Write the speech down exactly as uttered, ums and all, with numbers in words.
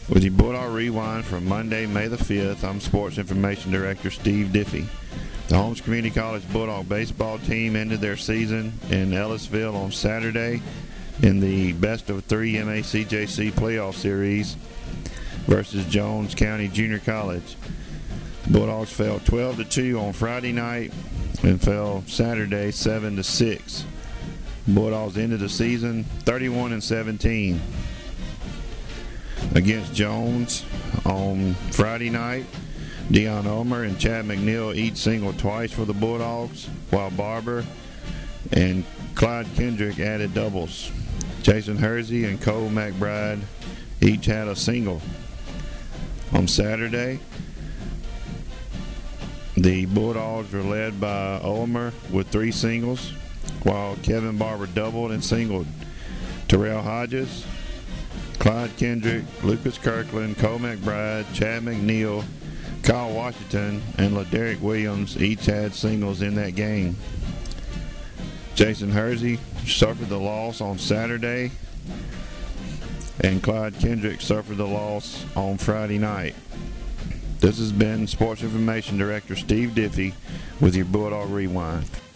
With your Bulldog Rewind from Monday, May the fifth, I'm Sports Information Director Steve Diffie. The Holmes Community College Bulldog baseball team ended their season in Ellisville on Saturday in the best of three M A C J C playoff series versus Jones County Junior College. Bulldogs fell twelve to two on Friday night and fell Saturday seven to six. Bulldogs ended the season thirty-one and seventeen. Against Jones on Friday night, Dion Ulmer and Chad McNeil each singled twice for the Bulldogs, while Barber and Clyde Kendrick added doubles. Jason Hersey and Cole McBride each had a single. On Saturday, the Bulldogs were led by Ulmer with three singles, while Kevin Barber doubled and singled. Terrell Hodges, Clyde Kendrick, Lucas Kirkland, Cole McBride, Chad McNeil, Kyle Washington, and LaDerrick Williams each had singles in that game. Jason Hersey suffered the loss on Saturday, and Clyde Kendrick suffered the loss on Friday night. This has been Sports Information Director Steve Diffie with your Bulldog Rewind.